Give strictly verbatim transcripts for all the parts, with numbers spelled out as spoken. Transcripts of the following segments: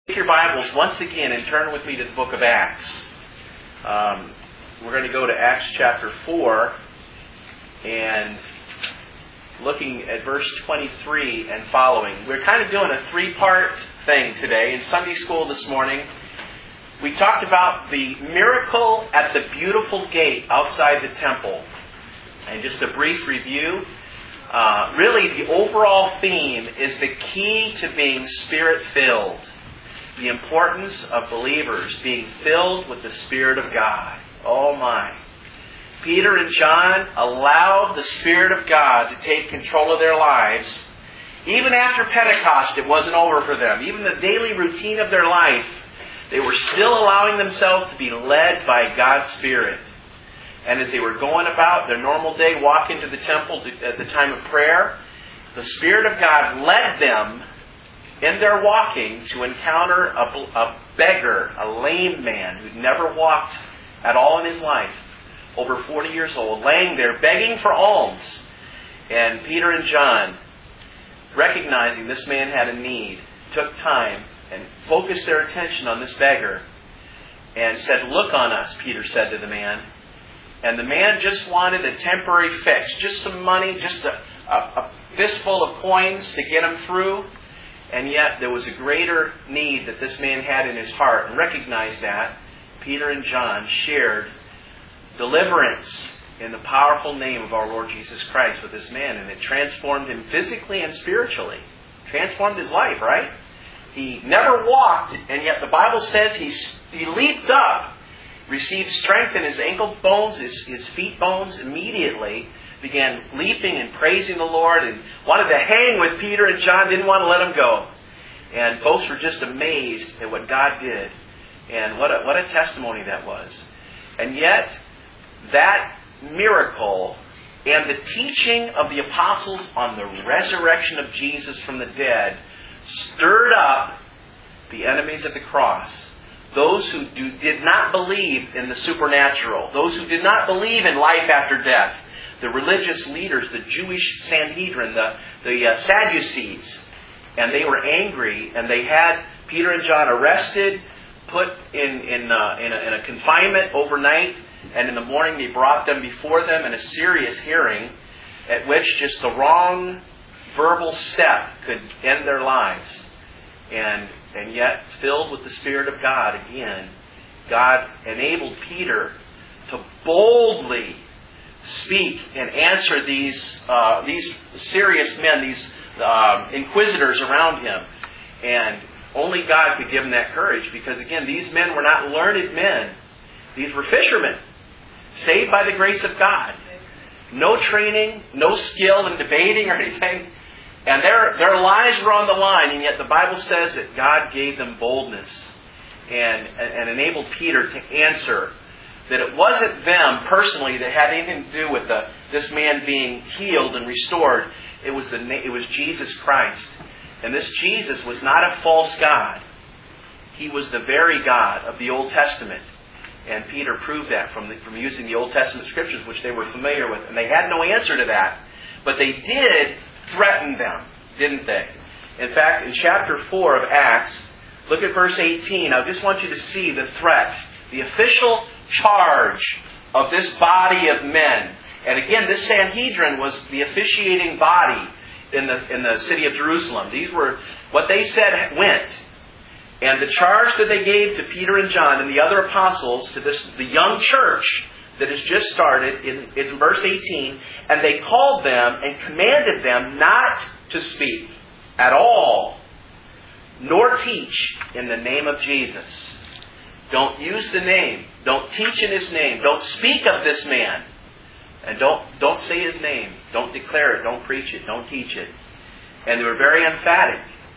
Take your Bibles once again and turn with me to the book of Acts. Um, we're going to go to Acts chapter four and looking at verse twenty-three and following. We're kind of doing a three-part thing today. In Sunday school this morning, we talked about the miracle at the beautiful gate outside the temple. And just a brief review. Uh, really, the overall theme is the key to being Spirit-filled. The importance of believers being filled with the Spirit of God. Oh my. Peter and John allowed the Spirit of God to take control of their lives. Even after Pentecost, it wasn't over for them. Even the daily routine of their life, they were still allowing themselves to be led by God's Spirit. And as they were going about their normal day, walking to the temple to, at the time of prayer, the Spirit of God led them in their walking to encounter a, a beggar, a lame man who'd never walked at all in his life, over forty years old, laying there begging for alms. And Peter and John, recognizing this man had a need, took time and focused their attention on this beggar and said, "Look on us," Peter said to the man. And the man just wanted a temporary fix, just some money, just a, a, a fistful of coins to get him through. And yet there was a greater need that this man had in his heart. And recognized that, Peter and John shared deliverance in the powerful name of our Lord Jesus Christ with this man. And it transformed him physically and spiritually. Transformed his life, right? He never walked, and yet the Bible says he, he leaped up, received strength in his ankle bones, his, his feet bones immediately, began leaping and praising the Lord and wanted to hang with Peter and John, didn't want to let them go. And folks were just amazed at what God did. And what a, what a testimony that was. And yet, that miracle and the teaching of the apostles on the resurrection of Jesus from the dead stirred up the enemies of the cross. Those who do, did not believe in the supernatural. Those who did not believe in life after death. The religious leaders, the Jewish Sanhedrin, the, the uh, Sadducees. And they were angry, and they had Peter and John arrested, put in, in, uh, in, a, in a confinement overnight, and in the morning they brought them before them in a serious hearing, at which just the wrong verbal step could end their lives. And, and yet, filled with the Spirit of God again, God enabled Peter to boldly speak and answer these uh, these serious men, these uh, inquisitors around him. And only God could give him that courage, because again, these men were not learned men. These were fishermen, saved by the grace of God. No training, no skill in debating or anything. And their, their lives were on the line, and yet the Bible says that God gave them boldness and, and, and enabled Peter to answer that it wasn't them personally that had anything to do with the, this man being healed and restored. It was the it was Jesus Christ. And this Jesus was not a false God. He was the very God of the Old Testament. And Peter proved that from, the, from using the Old Testament scriptures, which they were familiar with. And they had no answer to that. But they did threaten them, didn't they? In fact, in chapter four of Acts, look at verse eighteen. I just want you to see the threat, the official charge of this body of men. And again, this Sanhedrin was the officiating body in the in the city of Jerusalem. These were what they said went. And the charge that they gave to Peter and John and the other apostles, to this the young church that has just started, is, is in verse eighteen. And they called them and commanded them not to speak at all, nor teach in the name of Jesus. Don't use the name. Don't teach in His name. Don't speak of this man. And don't, don't say His name. Don't declare it. Don't preach it. Don't teach it. And they were very emphatic.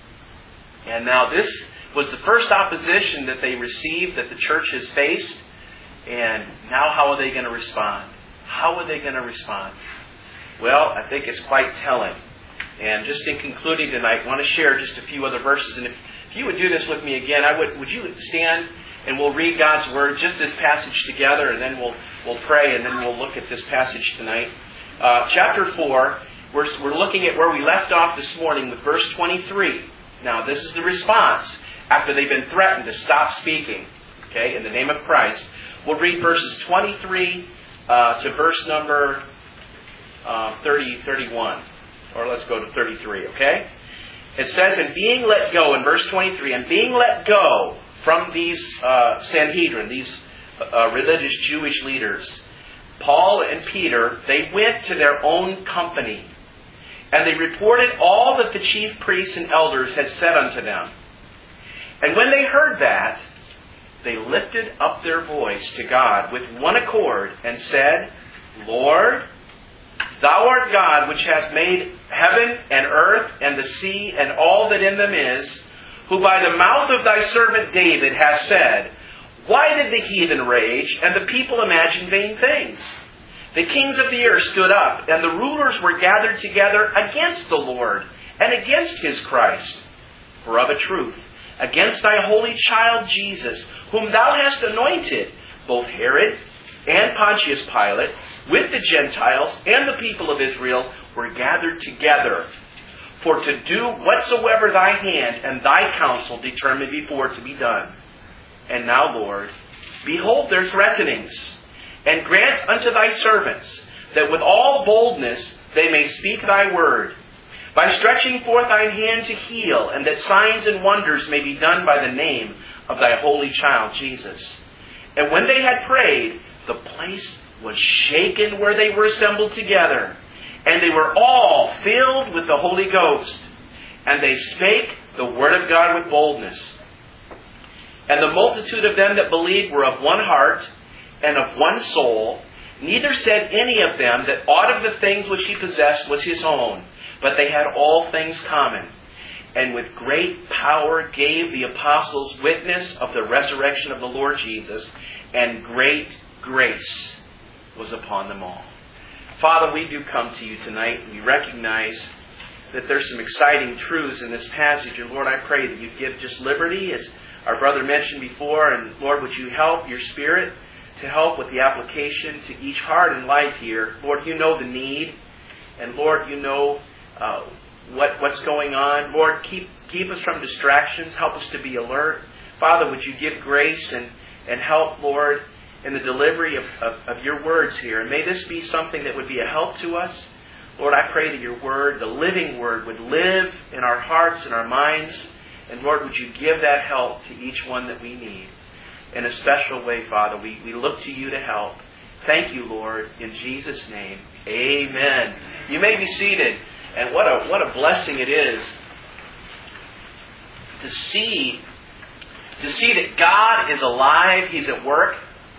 And now this was the first opposition that they received, that the church has faced. And now how are they going to respond? How are they going to respond? Well, I think it's quite telling. And just in concluding tonight, I want to share just a few other verses. And if, if you would do this with me again, I would would you stand and we'll read God's Word, just this passage together, and then we'll we'll pray, and then we'll look at this passage tonight. Uh, chapter four, we're, we're looking at where we left off this morning with verse twenty-three. Now, this is the response after they've been threatened to stop speaking, okay, in the name of Christ. We'll read verses twenty-three uh, to verse number uh, thirty, thirty-one. Or let's go to thirty-three, okay? It says, and being let go, in verse twenty-three, and being let go from these uh, Sanhedrin, these uh, religious Jewish leaders, Paul and Peter, they went to their own company, and they reported all that the chief priests and elders had said unto them. And when they heard that, they lifted up their voice to God with one accord, and said, Lord, Thou art God, which hast made heaven and earth and the sea and all that in them is, who by the mouth of Thy servant David hast said, Why did the heathen rage, and the people imagine vain things? The kings of the earth stood up, and the rulers were gathered together against the Lord, and against His Christ. For of a truth, against Thy holy child Jesus, whom Thou hast anointed, both Herod and Pontius Pilate, with the Gentiles and the people of Israel, were gathered together, for to do whatsoever Thy hand and Thy counsel determined before to be done. And now, Lord, behold their threatenings, and grant unto Thy servants that with all boldness they may speak Thy word, by stretching forth Thine hand to heal, and that signs and wonders may be done by the name of Thy holy child Jesus. And when they had prayed, the place was shaken where they were assembled together, and they were all filled with the Holy Ghost, and they spake the word of God with boldness. And the multitude of them that believed were of one heart and of one soul. Neither said any of them that aught of the things which he possessed was his own, but they had all things common. And with great power gave the apostles witness of the resurrection of the Lord Jesus, and great grace was upon them all. Father, we do come to You tonight, and we recognize that there's some exciting truths in this passage. And Lord, I pray that You give just liberty, as our brother mentioned before. And Lord, would You help Your Spirit to help with the application to each heart and life here. Lord, You know the need. And Lord, You know uh, what what's going on. Lord, keep keep us from distractions. Help us to be alert. Father, would You give grace and, and help, Lord, in the delivery of, of, of Your words here. And may this be something that would be a help to us. Lord, I pray that Your word, the living word, would live in our hearts and our minds. And Lord, would You give that help to each one that we need. In a special way, Father, we, we look to You to help. Thank You, Lord, in Jesus' name. Amen. You may be seated. And what a what a blessing it is to see, to see that God is alive, He's at work,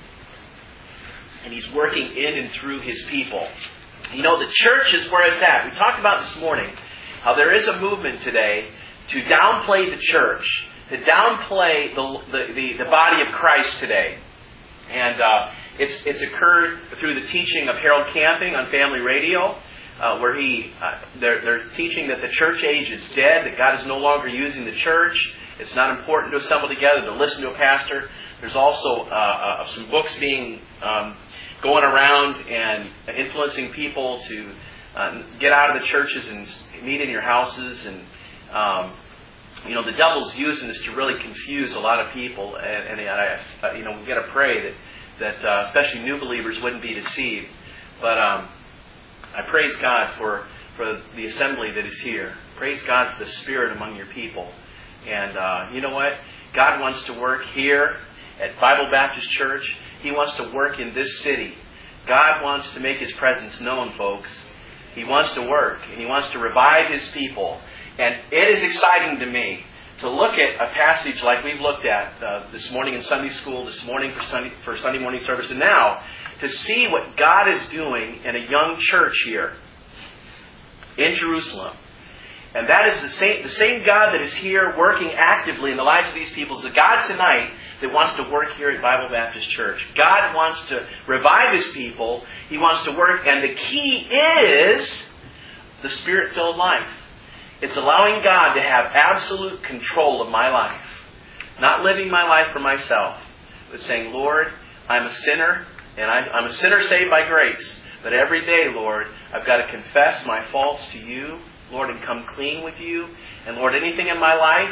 and He's working in and through His people. You know, the church is where it's at. We talked about this morning how there is a movement today to downplay the church, to downplay the the, the, the body of Christ today. And uh, it's it's occurred through the teaching of Harold Camping on Family Radio, uh, where he uh, they're, they're teaching that the church age is dead, that God is no longer using the church. It's not important to assemble together, to listen to a pastor. There's also uh, uh, some books being um, going around and influencing people to uh, get out of the churches and meet in your houses. And um, you know, the devil's using this to really confuse a lot of people. And, and I, you know, we've got to pray that that uh, especially new believers wouldn't be deceived. But um, I praise God for for the assembly that is here. Praise God for the Spirit among Your people. And uh, you know what? God wants to work here at Bible Baptist Church. He wants to work in this city. God wants to make His presence known, folks. He wants to work, and He wants to revive His people. And it is exciting to me to look at a passage like we've looked at uh, this morning in Sunday school, this morning for Sunday, for Sunday morning service, and now to see what God is doing in a young church here in Jerusalem. And that is the same, the same God that is here working actively in the lives of these people is the God tonight that wants to work here at Bible Baptist Church. God wants to revive His people. He wants to work. And the key is the Spirit-filled life. It's allowing God to have absolute control of my life. Not living my life for myself, but saying, Lord, I'm a sinner, and I'm, I'm a sinner saved by grace. But every day, Lord, I've got to confess my faults to You, Lord, and come clean with You. And Lord, anything in my life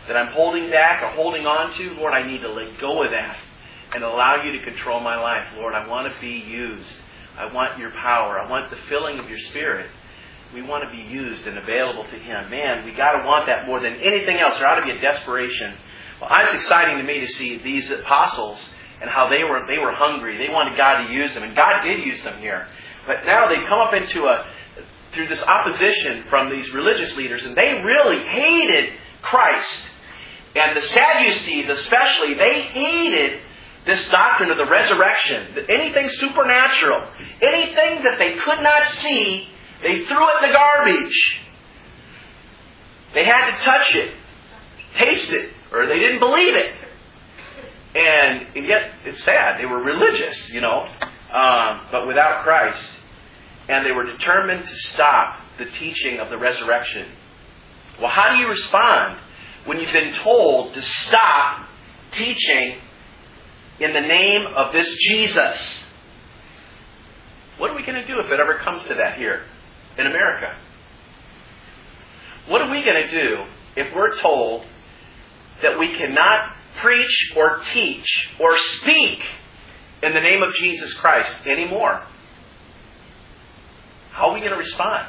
that I'm holding back or holding on to, Lord, I need to let go of that and allow you to control my life. Lord, I want to be used. I want your power. I want the filling of your Spirit. We want to be used and available to Him. Man, we got to want that more than anything else. There ought to be a desperation. Well, it's exciting to me to see these apostles and how they were they were hungry. They wanted God to use them, and God did use them here. But now they come up into a through this opposition from these religious leaders, and they really hated Christ. And the Sadducees especially, they hated this doctrine of the resurrection. Anything supernatural, anything that they could not see, they threw it in the garbage. They had to touch it, taste it, or they didn't believe it. And, and yet, it's sad. They were religious, you know, um, but without Christ. And they were determined to stop the teaching of the resurrection. Well, how do you respond when you've been told to stop teaching in the name of this Jesus? What are we going to do if it ever comes to that here in America? What are we going to do if we're told that we cannot preach or teach or speak in the name of Jesus Christ anymore? How are we going to respond?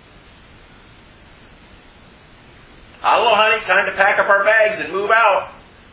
Hello, honey, time to pack up our bags and move out.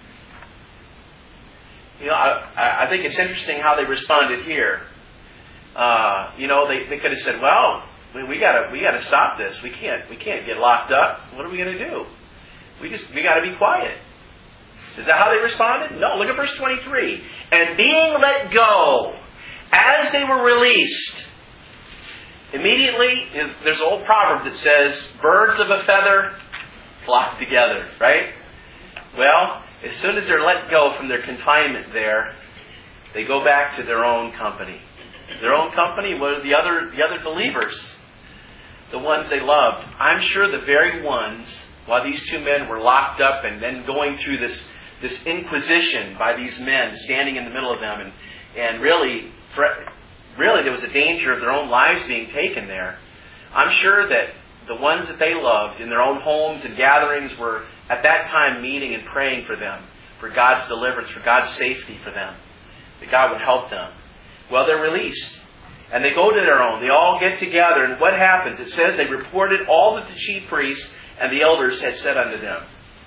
You know, I, I think it's interesting how they responded here. Uh, you know, they, they could have said, "Well, we, we gotta we gotta stop this. We can't we can't get locked up. What are we going to do? We just we got to be quiet." Is that how they responded? No. Look at verse twenty-three. And being let go, as they were released, immediately there's an old proverb that says, "Birds of a feather flock together." Right? Well, as soon as they're let go from their confinement there, they go back to their own company. Their own company were the other the other believers, the ones they loved. I'm sure the very ones, while these two men were locked up and then going through this, this inquisition by these men standing in the middle of them, and, and really, really there was a danger of their own lives being taken there. I'm sure that the ones that they loved in their own homes and gatherings were at that time meeting and praying for them, for God's deliverance, for God's safety for them, that God would help them. Well, they're released. And they go to their own. They all get together. And what happens? It says they reported all that the chief priests and the elders had said unto them.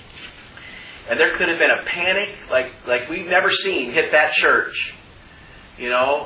And there could have been a panic like, like we've never seen hit that church. You know?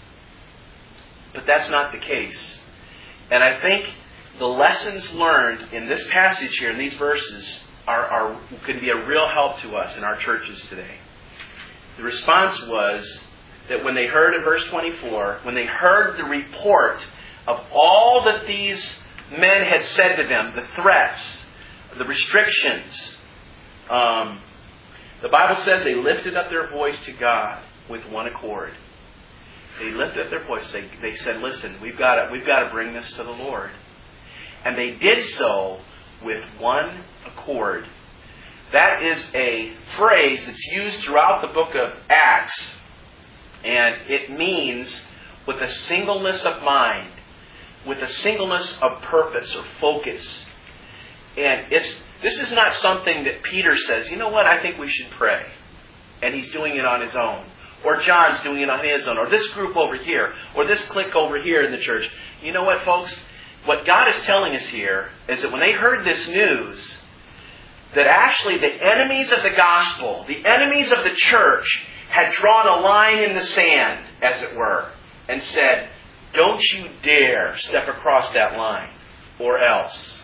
But that's not the case. And I think the lessons learned in this passage here, in these verses, are, are could be a real help to us in our churches today. The response was that when they heard in verse twenty-four, when they heard the report of all that these men had said to them, the threats, the restrictions, um, the Bible says they lifted up their voice to God with one accord. They lifted up their voice. They, they said, "Listen, we've got to, we've got to bring this to the Lord." And they did so with one accord. That is a phrase that's used throughout the book of Acts. And it means with a singleness of mind, with a singleness of purpose or focus. And it's this is not something that Peter says, "You know what, I think we should pray." And he's doing it on his own. Or John's doing it on his own. Or this group over here. Or this clique over here in the church. You know what, folks? What God is telling us here is that when they heard this news, that actually the enemies of the gospel, the enemies of the church, had drawn a line in the sand, as it were, and said, "Don't you dare step across that line, or else."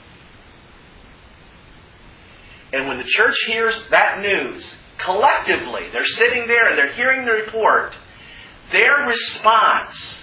And when the church hears that news, collectively, they're sitting there and they're hearing the report, their response,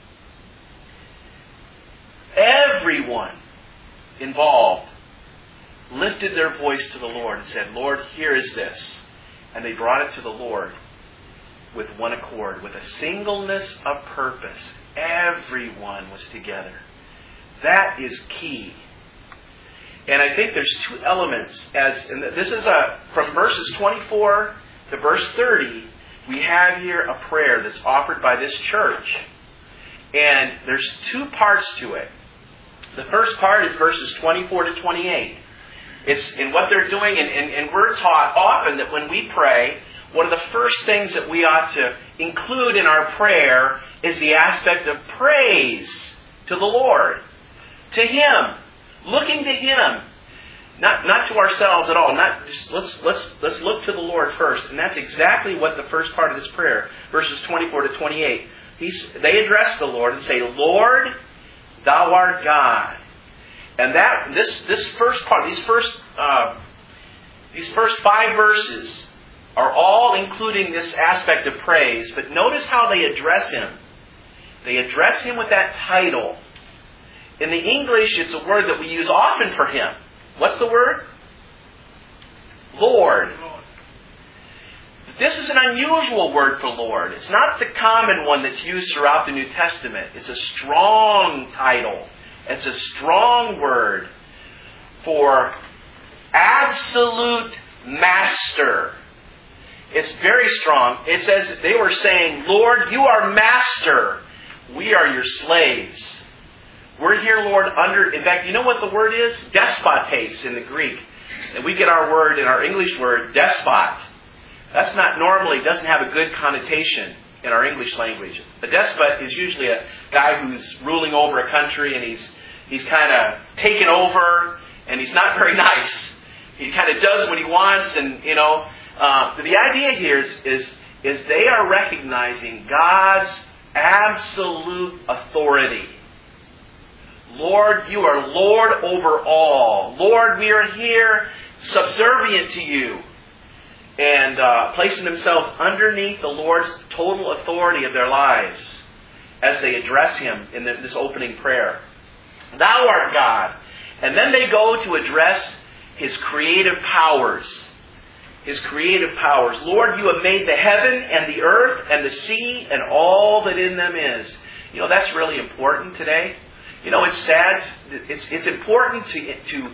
everyone involved lifted their voice to the Lord and said, "Lord, here is this." And they brought it to the Lord with one accord, with a singleness of purpose. Everyone was together. That is key. And I think there's two elements. As and this is a from verses twenty-four to verse thirty, we have here a prayer that's offered by this church. And there's two parts to it. The first part is verses twenty-four to twenty-eight. It's in what they're doing, and, and, and we're taught often that when we pray, one of the first things that we ought to include in our prayer is the aspect of praise to the Lord, to Him, looking to Him, not not to ourselves at all. Not just, let's let's let's look to the Lord first, and that's exactly what the first part of this prayer, verses twenty-four to twenty-eight. He's, they address the Lord and say, "Lord, Thou art God." And that this this first part, these first uh, these first five verses are all including this aspect of praise. But notice how they address Him. They address Him with that title. In the English, it's a word that we use often for Him. What's the word? Lord. This is an unusual word for Lord. It's not the common one that's used throughout the New Testament. It's a strong title. It's a strong word for absolute master. It's very strong. It's as they were saying, Lord, you are master. We are your slaves. We're here, Lord, under... In fact, you know what the word is? Despotes in the Greek. And we get our word, in our English word, despot. That's not normally, doesn't have a good connotation in our English language. A despot is usually a guy who's ruling over a country and he's he's kind of taken over and he's not very nice. He kind of does what he wants, and, you know... Uh, the idea here is, is, is they are recognizing God's absolute authority. Lord, you are Lord over all. Lord, we are here subservient to you. And uh, placing themselves underneath the Lord's total authority of their lives as they address Him in the, this opening prayer. Thou art God. And then they go to address His creative powers. His creative powers. Lord, you have made the heaven and the earth and the sea and all that in them is. You know, that's really important today. You know, it's sad. It's it's important to to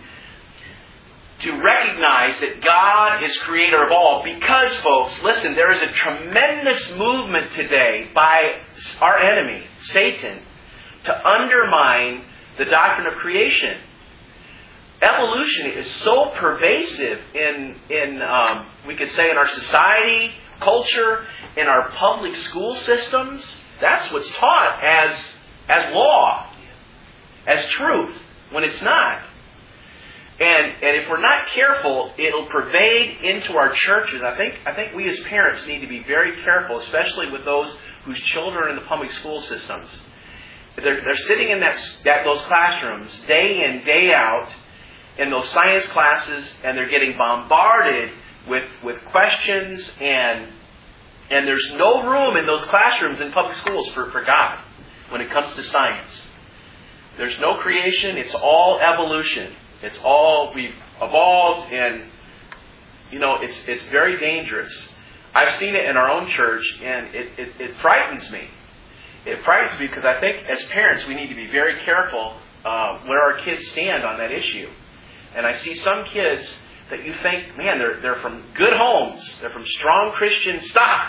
to recognize that God is creator of all. Because, folks, listen, there is a tremendous movement today by our enemy, Satan, to undermine the doctrine of creation. Evolution is so pervasive in, in um, we could say, in our society, culture, in our public school systems. That's what's taught as, as law, as truth, when it's not. And and if we're not careful, it'll pervade into our churches. I think I think we as parents need to be very careful, especially with those whose children are in the public school systems. They're, they're sitting in that, that those classrooms day in, day out, in those science classes, and they're getting bombarded with, with questions, and and there's no room in those classrooms in public schools for, for God when it comes to science. There's no creation, it's all evolution. It's all, we've evolved, and, you know, it's it's very dangerous. I've seen it in our own church, and it, it, it frightens me. It frightens me because I think as parents we need to be very careful uh, where our kids stand on that issue. And I see some kids that you think, man, they're they're from good homes. They're from strong Christian stock.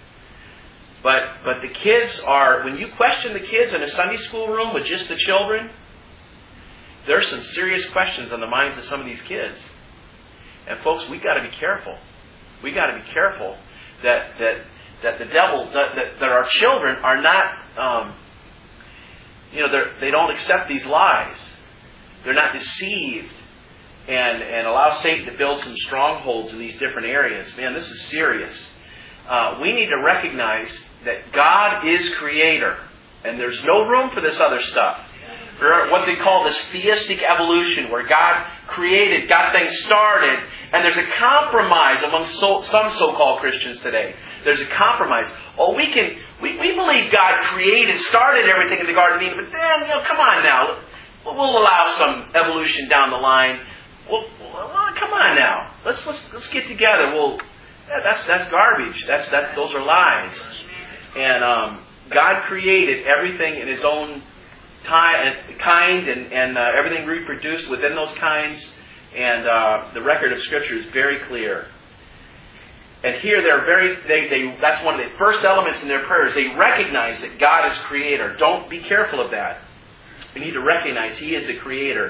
But but the kids are, when you question the kids in a Sunday school room with just the children, there's some serious questions on the minds of some of these kids. And folks, we've got to be careful. We've got to be careful that that that the devil, that, that, that our children are not, um, you know, they don't accept these lies. They're not deceived. And, and allow Satan to build some strongholds in these different areas. Man, this is serious. Uh, we need to recognize that God is creator. And there's no room for this other stuff. For what they call this theistic evolution, where God created, got things started, and there's a compromise among so, some so-called Christians today. There's a compromise. Oh, we can, we, we believe God created, started everything in the Garden of Eden, but then, you know, come on now. We'll allow some evolution down the line. Well, well, come on now. Let's let's let's get together. Well, that's that's garbage. That's that. Those are lies. And um, God created everything in His own time, kind, and and uh, everything reproduced within those kinds. And uh, the record of Scripture is very clear. And here they're very. They they. That's one of the first elements in their prayers. They recognize that God is Creator. Don't be careful of that. We need to recognize He is the Creator.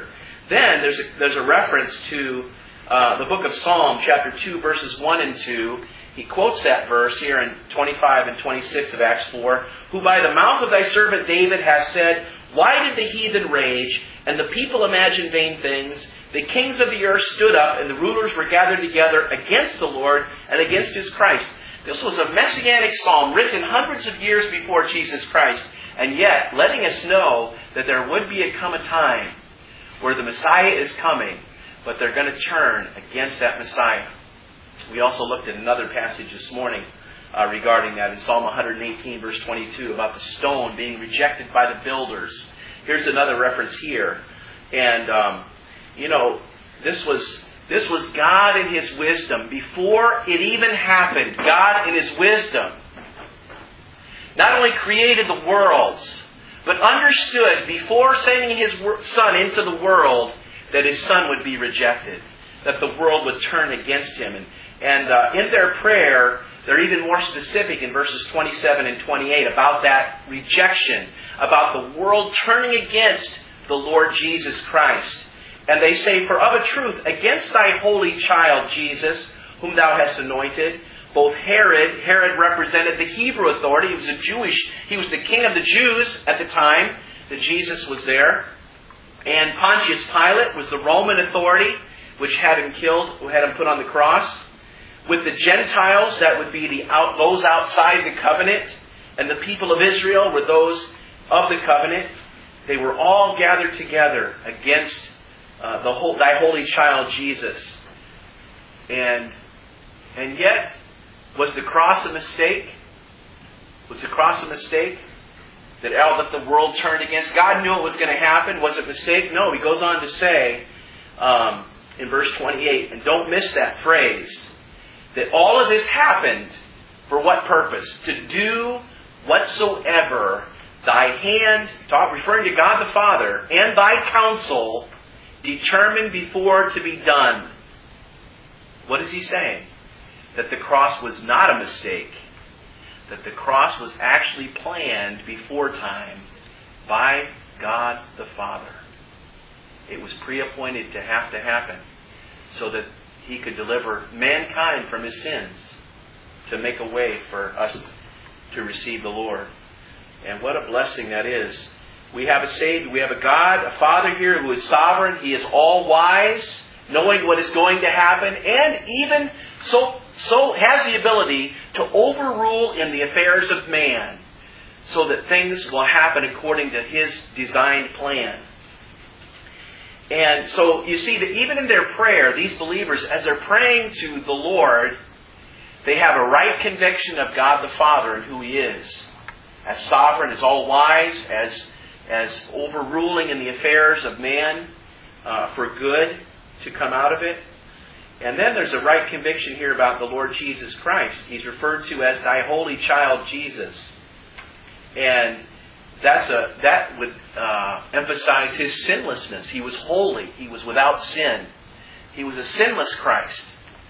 Then there's a, there's a reference to uh, the book of Psalm, chapter two, verses one and two. He quotes that verse here in twenty-five and twenty-six of Acts four. Who by the mouth of thy servant David has said, why did the heathen rage, and the people imagine vain things? The kings of the earth stood up, and the rulers were gathered together against the Lord and against His Christ. This was a messianic psalm written hundreds of years before Jesus Christ, and yet letting us know that there would be a come a time where the Messiah is coming, but they're going to turn against that Messiah. We also looked at another passage this morning uh, regarding that in Psalm one eighteen, verse twenty-two, about the stone being rejected by the builders. Here's another reference here. And, um, you know, this was this was God in His wisdom. Before it even happened, God in His wisdom not only created the worlds, but understood before sending His Son into the world that His Son would be rejected, that the world would turn against Him. And, and uh, in their prayer, they're even more specific in verses twenty-seven and twenty-eight about that rejection, about the world turning against the Lord Jesus Christ. And they say, for of a truth, against thy holy child Jesus, whom thou hast anointed, both Herod, Herod represented the Hebrew authority. He was a Jewish, he was the king of the Jews at the time that Jesus was there. And Pontius Pilate was the Roman authority, which had him killed, who had him put on the cross. With the Gentiles, that would be the out, those outside the covenant, and the people of Israel were those of the covenant. They were all gathered together against uh, the whole, thy holy child Jesus. And and yet, was the cross a mistake? Was the cross a mistake? That all that the world turned against? God knew it was going to happen. Was it a mistake? No. He goes on to say um, in verse twenty-eight, and don't miss that phrase, that all of this happened for what purpose? To do whatsoever thy hand, referring to God the Father, and thy counsel determined before to be done. What is he saying? That the cross was not a mistake. That the cross was actually planned before time by God the Father. It was pre-appointed to have to happen so that He could deliver mankind from his sins, to make a way for us to receive the Lord. And what a blessing that is. We have a Savior, we have a God, a Father here who is sovereign. He is all-wise, knowing what is going to happen, and even so, so has the ability to overrule in the affairs of man so that things will happen according to His designed plan. And so you see that even in their prayer, these believers, as they're praying to the Lord, they have a right conviction of God the Father and who He is. As sovereign, as all-wise, as, as overruling in the affairs of man uh, for good to come out of it. And then there's a right conviction here about the Lord Jesus Christ. He's referred to as thy holy child Jesus. And That's a that would uh, emphasize His sinlessness. He was holy. He was without sin. He was a sinless Christ.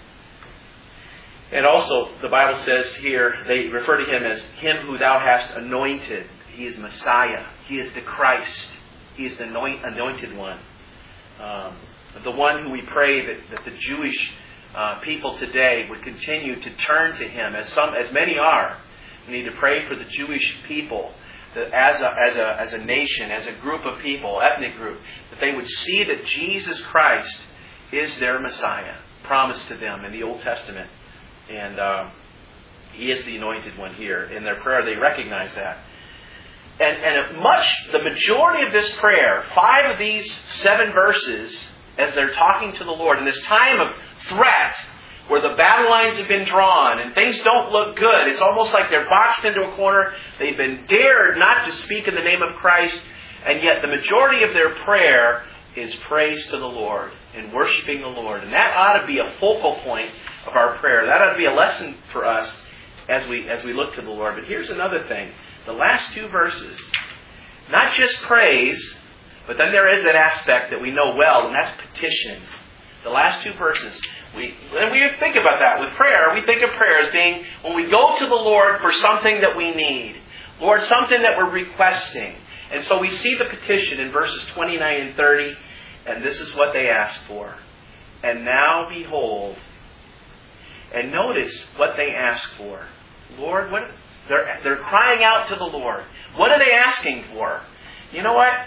And also, the Bible says here, they refer to Him as Him who thou hast anointed. He is Messiah. He is the Christ. He is the anointed one. Um, the one who we pray that, that the Jewish uh, people today would continue to turn to Him, as some, as many are. We need to pray for the Jewish people. That as a, as a as a nation, as a group of people, ethnic group, that they would see that Jesus Christ is their Messiah, promised to them in the Old Testament. And uh, He is the anointed one here. In their prayer, they recognize that. And, and much, the majority of this prayer, five of these seven verses, as they're talking to the Lord, in this time of threat, where the battle lines have been drawn and things don't look good. It's almost like they're boxed into a corner. They've been dared not to speak in the name of Christ. And yet the majority of their prayer is praise to the Lord and worshiping the Lord. And that ought to be a focal point of our prayer. That ought to be a lesson for us as we as we look to the Lord. But here's another thing. The last two verses, not just praise, but then there is an aspect that we know well, and that's petition. The last two verses. We, and we think about that with prayer. We think of prayer as being when we go to the Lord for something that we need. Lord, something that we're requesting. And so we see the petition in verses twenty-nine and thirty. And this is what they asked for. And now behold, and notice what they asked for. Lord, what they're they're crying out to the Lord. What are they asking for? You know what?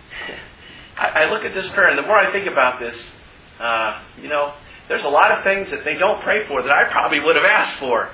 I, I look at this prayer, and the more I think about this, uh, you know, there's a lot of things that they don't pray for that I probably would have asked for.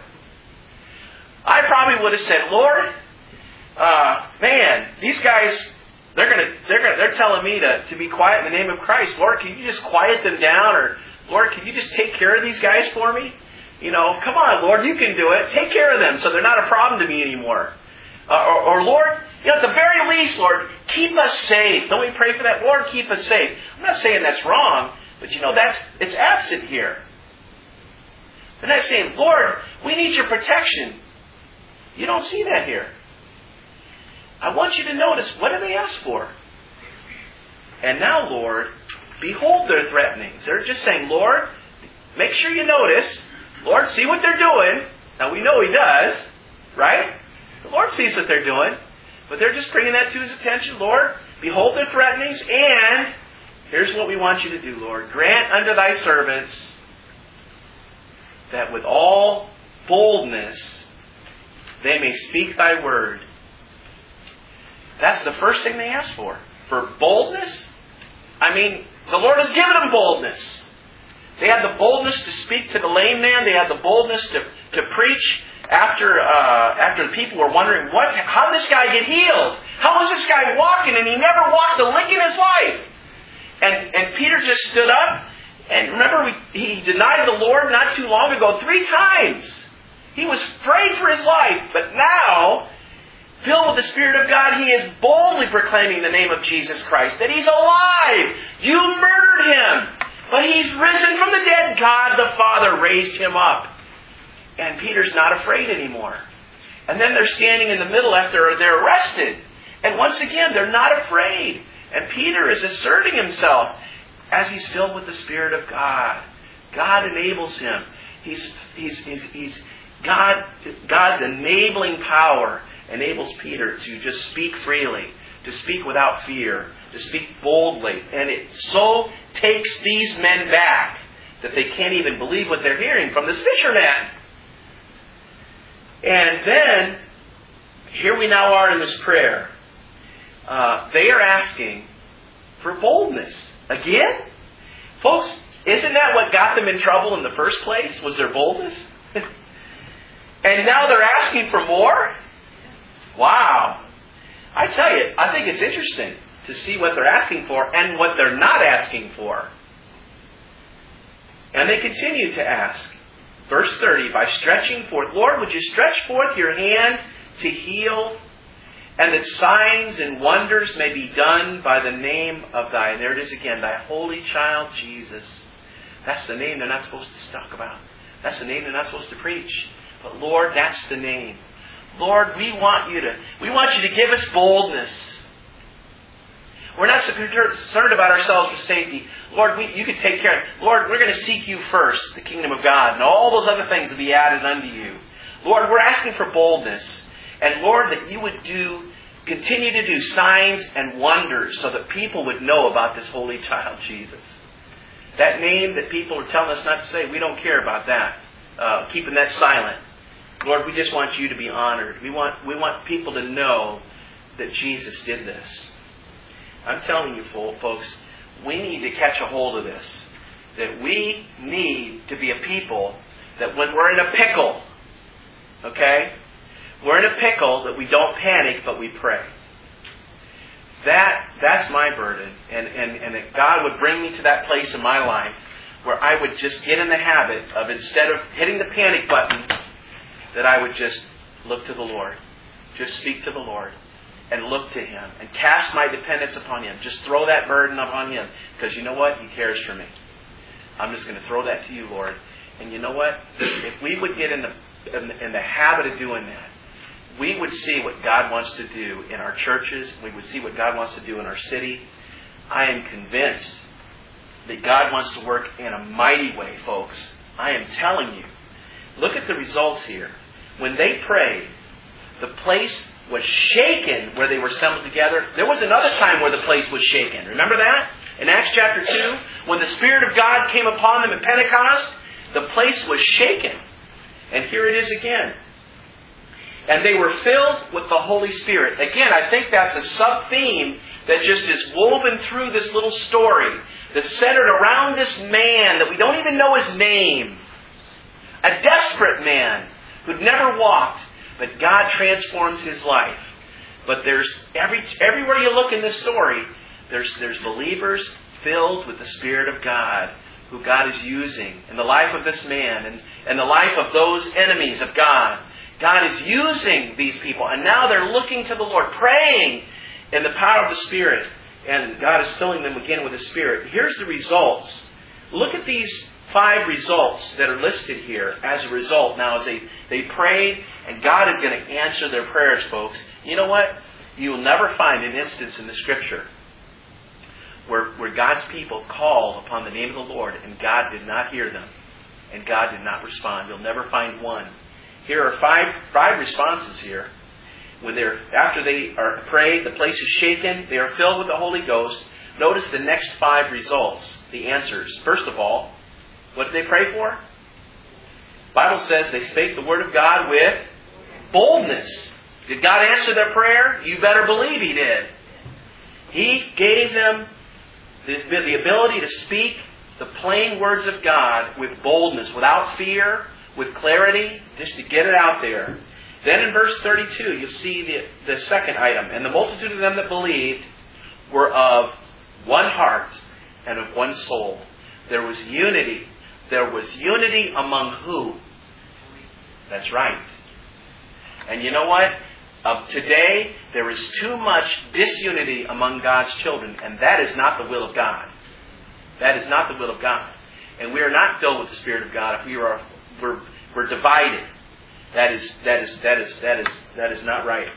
I probably would have said, Lord, uh, man, these guys, they're gonna, they're gonna, they're telling me to, to be quiet in the name of Christ. Lord, can you just quiet them down? Or, Lord, can you just take care of these guys for me? You know, come on, Lord, you can do it. Take care of them so they're not a problem to me anymore. Uh, or, or, Lord, you know, at the very least, Lord, keep us safe. Don't we pray for that? Lord, keep us safe. I'm not saying that's wrong, but you know, that's, it's absent here. They're not saying, Lord, we need your protection. You don't see that here. I want you to notice, what do they ask for? And now, Lord, behold their threatenings. They're just saying, Lord, make sure you notice. Lord, see what they're doing. Now, we know He does, right? The Lord sees what they're doing. But they're just bringing that to His attention. Lord, behold their threatenings, and here's what we want you to do, Lord. Grant unto thy servants that with all boldness they may speak thy word. That's the first thing they ask for. For boldness? I mean, the Lord has given them boldness. They had the boldness to speak to the lame man. They had the boldness to, to preach after uh, after the people were wondering, what? How did this guy get healed? How was this guy walking and he never walked a lick in his life? And, and Peter just stood up. And remember, we, he denied the Lord not too long ago, three times. He was afraid for his life. But now, filled with the Spirit of God, he is boldly proclaiming the name of Jesus Christ. That He's alive. You murdered Him. But He's risen from the dead. God the Father raised Him up. And Peter's not afraid anymore. And then they're standing in the middle after they're arrested. And once again, they're not afraid. And Peter is asserting himself as he's filled with the Spirit of God. God enables him. He's, he's, he's, he's God, God's enabling power enables Peter to just speak freely, to speak without fear, to speak boldly. And it so takes these men back that they can't even believe what they're hearing from this fisherman. And then, here we now are in this prayer. Uh, they are asking for boldness. Again? Folks, isn't that what got them in trouble in the first place? Was their boldness? And now they're asking for more? Wow. I tell you, I think it's interesting to see what they're asking for and what they're not asking for. And they continue to ask. Verse thirty, by stretching forth, Lord, would you stretch forth your hand to heal, and that signs and wonders may be done by the name of thy, and there it is again, thy holy child Jesus. That's the name they're not supposed to talk about. That's the name they're not supposed to preach. But Lord, that's the name. Lord, we want you to, we want you to give us boldness. We're not so concerned about ourselves for safety. Lord, we, you can take care of it. Lord, we're going to seek you first, the kingdom of God, and all those other things will be added unto you. Lord, we're asking for boldness. And Lord, that you would do, continue to do signs and wonders so that people would know about this holy child, Jesus. That name that people are telling us not to say, we don't care about that. Uh, keeping that silent. Lord, we just want you to be honored. We want, we want people to know that Jesus did this. I'm telling you, folks, we need to catch a hold of this. That we need to be a people that when we're in a pickle, okay, we're in a pickle, that we don't panic, but we pray. That, that's my burden. And, and, and that God would bring me to that place in my life where I would just get in the habit of, instead of hitting the panic button, that I would just look to the Lord. Just speak to the Lord. And look to Him. And cast my dependence upon Him. Just throw that burden upon Him. Because you know what? He cares for me. I'm just going to throw that to you, Lord. And you know what? If we would get in the, in the, in the habit of doing that, we would see what God wants to do in our churches. We would see what God wants to do in our city. I am convinced that God wants to work in a mighty way, folks. I am telling you. Look at the results here. When they prayed, the place was shaken where they were assembled together. There was another time where the place was shaken. Remember that? In Acts chapter two, when the Spirit of God came upon them at Pentecost, the place was shaken. And here it is again. And they were filled with the Holy Spirit. Again, I think that's a sub-theme that just is woven through this little story that's centered around this man that we don't even know his name. A desperate man who'd never walked, but God transforms his life. But there's every everywhere you look in this story, there's there's believers filled with the Spirit of God who God is using in the life of this man and, and the life of those enemies of God. God is using these people, and now they're looking to the Lord, praying in the power of the Spirit, and God is filling them again with His Spirit. Here's the results. Look at these five results that are listed here as a result. Now, as they, they prayed, and God is going to answer their prayers, folks. You know what? You will never find an instance in the Scripture where, where God's people called upon the name of the Lord, and God did not hear them, and God did not respond. You'll never find one. Here are five five responses here. When they're after they are prayed, the place is shaken, they are filled with the Holy Ghost. Notice the next five results, the answers. First of all, what did they pray for? The Bible says they spake the word of God with boldness. Did God answer their prayer? You better believe He did. He gave them the, the ability to speak the plain words of God with boldness, without fear, with clarity, just to get it out there. Then in verse thirty-two, you'll see the, the second item. And the multitude of them that believed were of one heart and of one soul. There was unity. There was unity among who? That's right. And you know what? Uh, today, there is too much disunity among God's children, and that is not the will of God. That is not the will of God. And we are not filled with the Spirit of God if we are we're, we're divided. That is that is that is that is that is not right.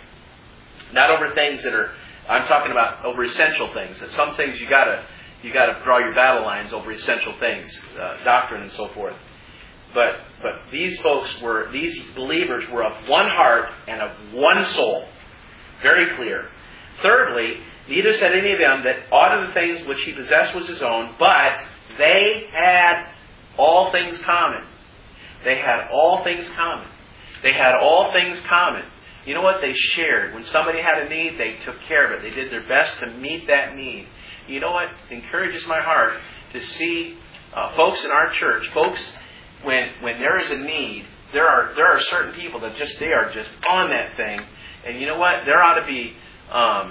Not over things that are. I'm talking about over essential things. That some things you gotta you gotta draw your battle lines over essential things, uh, doctrine and so forth. But but these folks were these believers were of one heart and of one soul. Very clear. Thirdly, neither said any of them that aught of the things which he possessed was his own, but they had all things common. They had all things common. They had all things common. You know what? They shared. When somebody had a need, they took care of it. They did their best to meet that need. You know what? It encourages my heart to see uh, folks in our church, folks, when when there is a need, there are there are certain people that just they are just on that thing. And you know what? There ought to be um,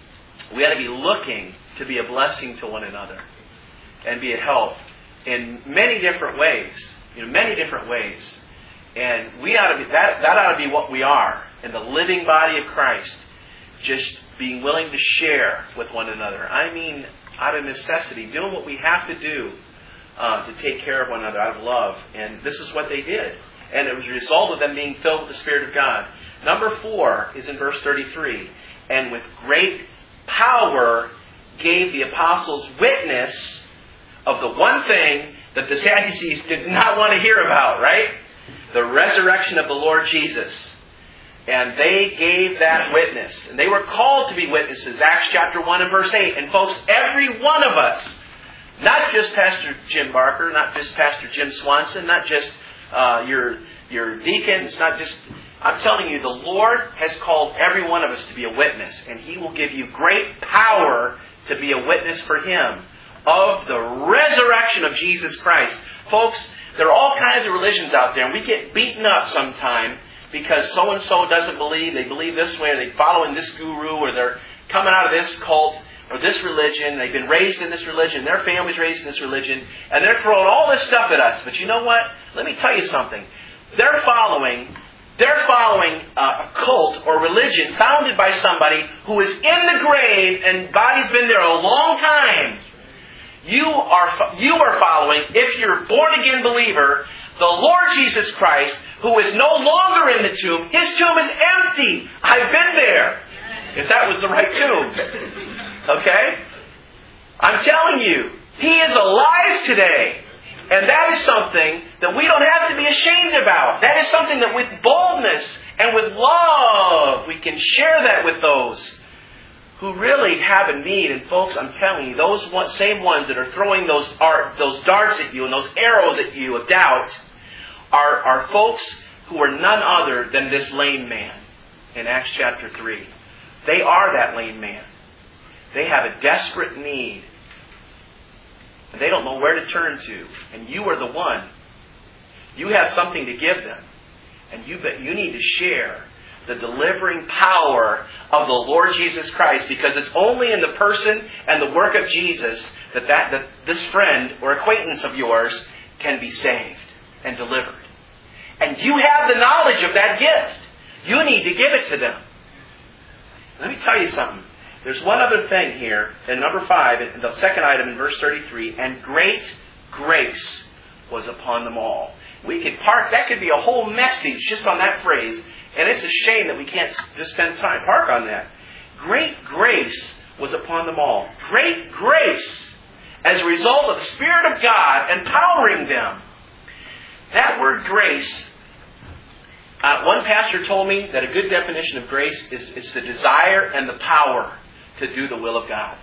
we ought to be looking to be a blessing to one another and be a help in many different ways. You know, many different ways. And we ought to be that that ought to be what we are in the living body of Christ. Just being willing to share with one another. I mean, out of necessity, doing what we have to do uh, to take care of one another out of love. And this is what they did. And it was a result of them being filled with the Spirit of God. Number four is in verse thirty-three. And with great power gave the apostles witness of the one thing that the Sadducees did not want to hear about, right? The resurrection of the Lord Jesus. And they gave that witness. And they were called to be witnesses. Acts chapter one and verse eight. And folks, every one of us, not just Pastor Jim Barker, not just Pastor Jim Swanson, not just uh, your, your deacons, not just... I'm telling you, the Lord has called every one of us to be a witness. And He will give you great power to be a witness for Him of the resurrection of Jesus Christ. Folks, there are all kinds of religions out there, and we get beaten up sometime because so-and-so doesn't believe, they believe this way, or they're following this guru, or they're coming out of this cult, or this religion, they've been raised in this religion, their family's raised in this religion, and they're throwing all this stuff at us. But you know what? Let me tell you something. They're following, they're following a cult or religion founded by somebody who is in the grave and body's been there a long time. You are you are following, if you're a born-again believer, the Lord Jesus Christ, who is no longer in the tomb. His tomb is empty. I've been there. If that was the right tomb. Okay? I'm telling you, He is alive today. And that is something that we don't have to be ashamed about. That is something that with boldness and with love, we can share that with those who really have a need. And folks, I'm telling you, those one, same ones that are throwing those, are, those darts at you and those arrows at you of doubt are, are folks who are none other than this lame man in Acts chapter three. They are that lame man. They have a desperate need. And they don't know where to turn to. And you are the one. You have something to give them. And you, you need to share the delivering power of the Lord Jesus Christ, because it's only in the person and the work of Jesus that, that, that this friend or acquaintance of yours can be saved and delivered. And you have the knowledge of that gift. You need to give it to them. Let me tell you something. There's one other thing here in number five, the second item in verse thirty-three, and great grace was upon them all. We could park, that could be a whole message just on that phrase, and it's a shame that we can't just spend time, park on that. Great grace was upon them all. Great grace as a result of the Spirit of God empowering them. That word grace, uh, one pastor told me that a good definition of grace is it's the desire and the power to do the will of God.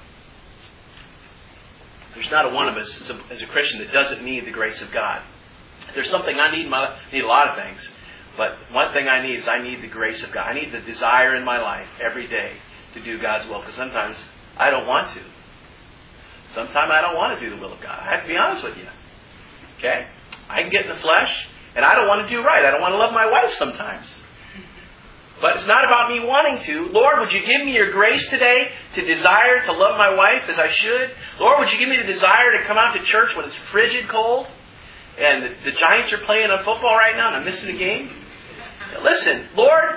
There's not a one of us as a, as a Christian that doesn't need the grace of God. There's something I need. I need a lot of things. But one thing I need is I need the grace of God. I need the desire in my life every day to do God's will. Because sometimes I don't want to. Sometimes I don't want to do the will of God. I have to be honest with you. Okay? I can get in the flesh, and I don't want to do right. I don't want to love my wife sometimes. But it's not about me wanting to. Lord, would you give me your grace today to desire to love my wife as I should? Lord, would you give me the desire to come out to church when it's frigid cold? And the, the Giants are playing on football right now and I'm missing a game? Listen, Lord,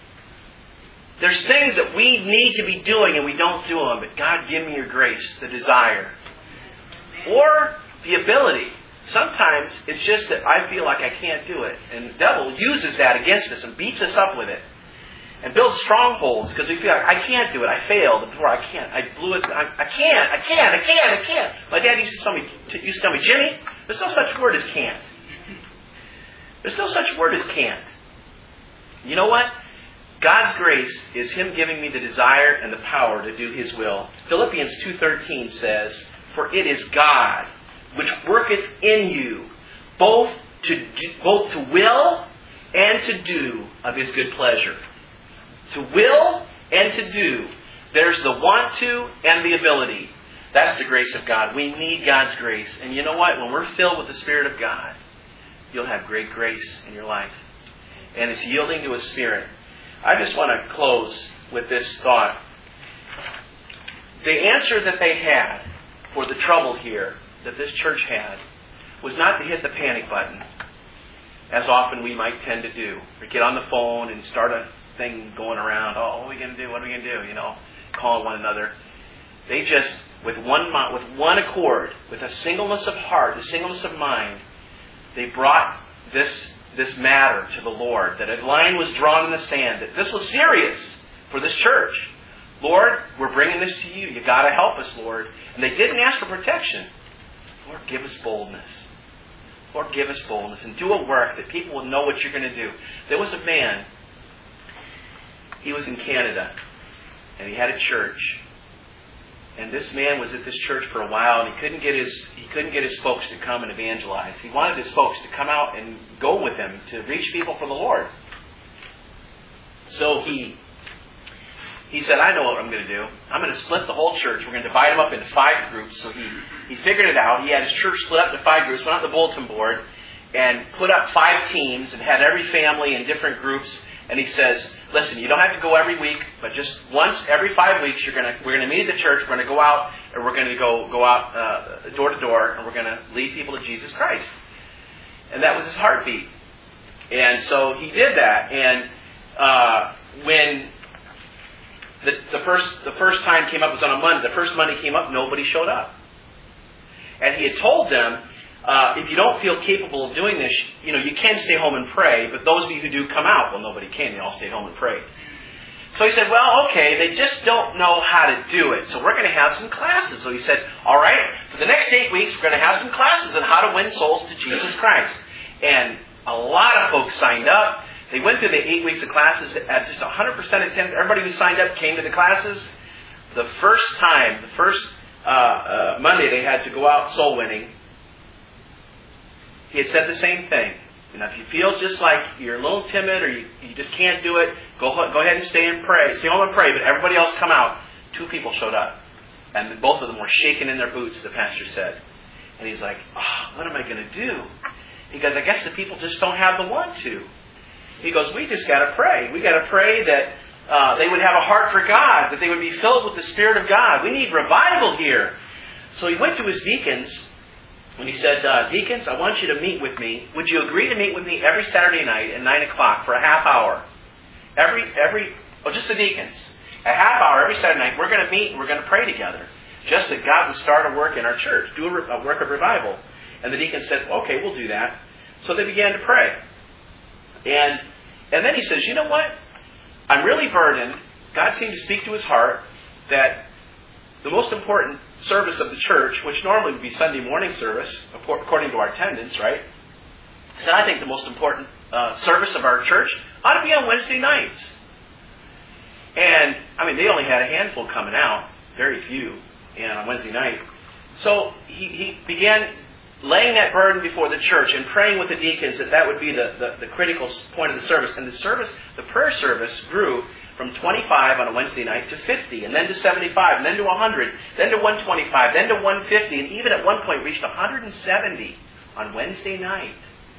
there's things that we need to be doing and we don't do them. But God, give me your grace, the desire. Or the ability. Sometimes it's just that I feel like I can't do it. And the devil uses that against us and beats us up with it. And builds strongholds because we feel like, I can't do it. I failed before. I can't. I blew it. I, I can't. I can't. I can't. I can't. My dad used to tell me, used to tell me, Jimmy, there's no such word as can't. There's no such word as can't. You know what? God's grace is Him giving me the desire and the power to do His will. Philippians two thirteen says, for it is God which worketh in you both to do, both to will and to do of His good pleasure. To will and to do. There's the want to and the ability. That's the grace of God. We need God's grace. And you know what? When we're filled with the Spirit of God, you'll have great grace in your life. And it's yielding to His Spirit. I just want to close with this thought. The answer that they had for the trouble here that this church had was not to hit the panic button, as often we might tend to do. Or get on the phone and start a thing going around. Oh, what are we going to do? What are we going to do? You know, calling one another. They just, with one with one accord, with a singleness of heart, a singleness of mind, they brought this this matter to the Lord. That a line was drawn in the sand. That this was serious for this church. Lord, we're bringing this to you. You got to help us, Lord. And they didn't ask for protection. Lord, give us boldness. Lord, give us boldness and do a work that people will know what you're going to do. There was a man. He was in Canada, and he had a church. And this man was at this church for a while, and he couldn't get his he couldn't get his folks to come and evangelize. He wanted his folks to come out and go with him to reach people for the Lord. So he he said, I know what I'm going to do. I'm going to split the whole church. We're going to divide them up into five groups. So he, he figured it out. He had his church split up into five groups, went out the bulletin board, and put up five teams and had every family in different groups. And he says, listen, you don't have to go every week, but just once every five weeks, you're gonna we're gonna meet at the church. We're gonna go out, and we're gonna go go out uh, door to door, and we're gonna lead people to Jesus Christ. And that was his heartbeat. And so he did that. And uh, when the the first the first time came up was on a Monday. The first Monday came up, nobody showed up. And he had told them, Uh, if you don't feel capable of doing this, you know, you can stay home and pray, but those of you who do come out, well, nobody can. They all stayed home and prayed. So he said, well, okay, they just don't know how to do it, so we're going to have some classes. So he said, all right, for the next eight weeks, we're going to have some classes on how to win souls to Jesus Christ. And a lot of folks signed up. They went through the eight weeks of classes at just one hundred percent attendance. Everybody who signed up came to the classes. the first time, the first uh, uh, Monday they had to go out soul winning, he had said the same thing. You know, if you feel just like you're a little timid or you, you just can't do it, go go ahead and stay and pray. Stay home and pray, but everybody else come out. Two people showed up. And both of them were shaking in their boots, the pastor said. And he's like, oh, what am I going to do? He goes, I guess the people just don't have the want to. He goes, we just got to pray. We got to pray that uh, they would have a heart for God, that they would be filled with the Spirit of God. We need revival here. So he went to his deacons and he said, uh, deacons, I want you to meet with me. Would you agree to meet with me every Saturday night at nine o'clock for a half hour? Every, every, oh, just the deacons. A half hour every Saturday night, we're going to meet and we're going to pray together. Just that God would start a work in our church, do a, re- a work of revival. And the deacon said, okay, we'll do that. So they began to pray. And and then he says, you know what? I'm really burdened. God seemed to speak to his heart that the most important service of the church, which normally would be Sunday morning service, according to our attendance, right? He said, I think the most important uh, service of our church ought to be on Wednesday nights. And, I mean, they only had a handful coming out, very few, and on Wednesday night. So he, he began laying that burden before the church and praying with the deacons that that would be the, the, the critical point of the service. And the service, the prayer service grew from twenty-five on a Wednesday night to fifty, and then to seventy-five, and then to one hundred, then to one twenty-five, then to one fifty, and even at one point reached one hundred seventy on Wednesday night.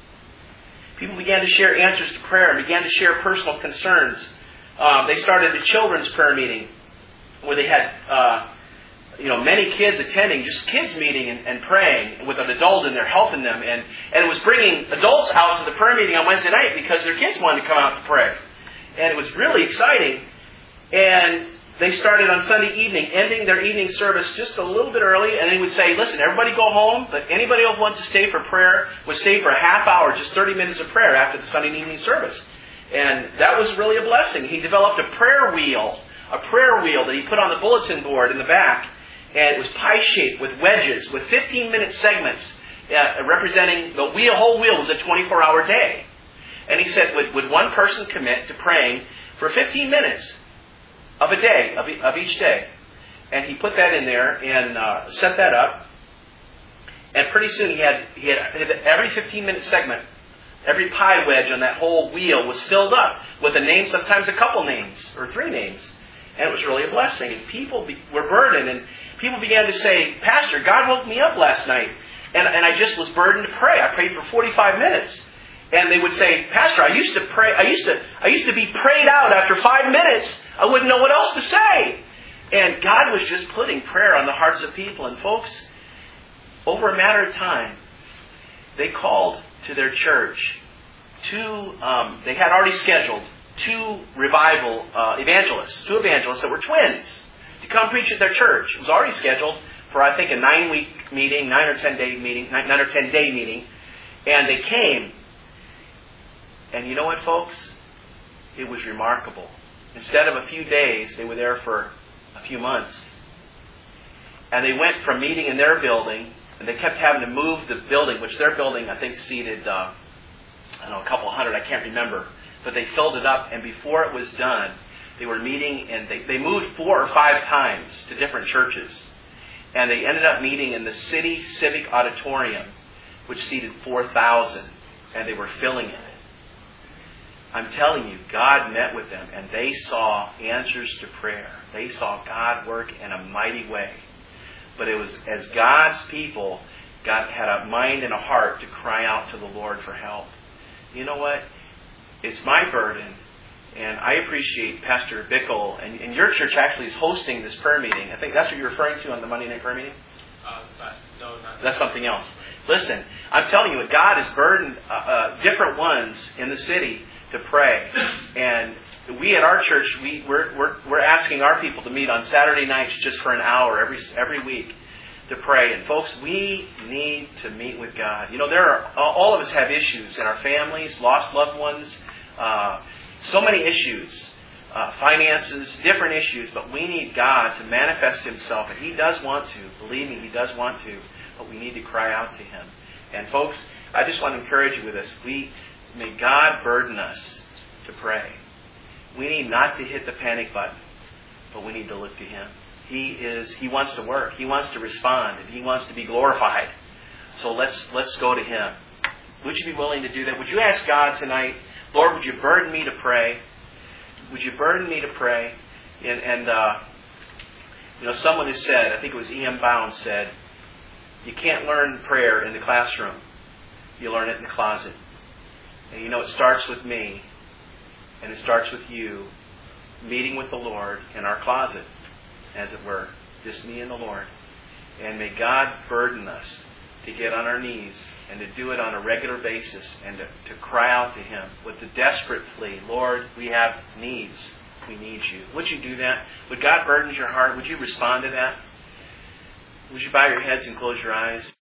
People began to share answers to prayer and began to share personal concerns. Um, they started a children's prayer meeting where they had uh, you know, many kids attending, just kids meeting and, and praying with an adult in there helping them. And, and it was bringing adults out to the prayer meeting on Wednesday night because their kids wanted to come out to pray. And it was really exciting. And they started on Sunday evening, ending their evening service just a little bit early. And they would say, listen, everybody go home, but anybody who wants to stay for prayer would stay for a half hour, just thirty minutes of prayer after the Sunday evening service. And that was really a blessing. He developed a prayer wheel, a prayer wheel that he put on the bulletin board in the back. And it was pie-shaped with wedges, with fifteen-minute segments uh, representing the wheel. Whole wheel was a twenty-four hour day. And he said, would, would one person commit to praying for fifteen minutes of a day, of, of each day? And he put that in there and uh, set that up. And pretty soon he had, he had every fifteen-minute segment, every pie wedge on that whole wheel was filled up with a name, sometimes a couple names, or three names. And it was really a blessing. And people be, were burdened. And people began to say, Pastor, God woke me up last night. And, and I just was burdened to pray. I prayed for forty-five minutes. And they would say, Pastor, I used to pray. I used to, I used to be prayed out after five minutes. I wouldn't know what else to say. And God was just putting prayer on the hearts of people. And folks, over a matter of time, they called to their church two, um, they had already scheduled two revival uh, evangelists, two evangelists that were twins, to come preach at their church. It was already scheduled for, I think, a nine-week meeting, nine or ten-day meeting, nine, nine or ten-day meeting. And they came. And you know what, folks? It was remarkable. Instead of a few days, they were there for a few months. And they went from meeting in their building, and they kept having to move the building, which their building, I think, seated, uh, I don't know, a couple hundred, I can't remember. But they filled it up, and before it was done, they were meeting, and they, they moved four or five times to different churches. And they ended up meeting in the City Civic Auditorium, which seated four thousand, and they were filling it. I'm telling you, God met with them, and they saw answers to prayer. They saw God work in a mighty way. But it was as God's people God had a mind and a heart to cry out to the Lord for help. You know what? It's my burden, and I appreciate Pastor Bickle, and, and your church actually is hosting this prayer meeting. I think that's what you're referring to on the Monday night prayer meeting? Uh, no, not That's something else. Listen, I'm telling you, God has burdened uh, uh, different ones in the city to pray. And we at our church, we, we're, we're, we're asking our people to meet on Saturday nights just for an hour every every week to pray. And folks, we need to meet with God. You know, there are all of us have issues in our families, lost loved ones, uh, so many issues, uh, finances, different issues. But we need God to manifest Himself, and He does want to. Believe me, He does want to. But we need to cry out to Him. And folks, I just want to encourage you with this. We may God burden us to pray. We need not to hit the panic button, but we need to look to Him. He is. He wants to work. He wants to respond, and He wants to be glorified. So let's let's go to Him. Would you be willing to do that? Would you ask God tonight, Lord, would you burden me to pray? Would you burden me to pray? And, and uh, you know, someone has said, I think it was E M Bound said, you can't learn prayer in the classroom. You learn it in the closet. And you know, it starts with me, and it starts with you meeting with the Lord in our closet, as it were. Just me and the Lord. And may God burden us to get on our knees and to do it on a regular basis and to, to cry out to Him with the desperate plea, Lord, we have needs. We need You. Would you do that? Would God burden your heart? Would you respond to that? Would you bow your heads and close your eyes?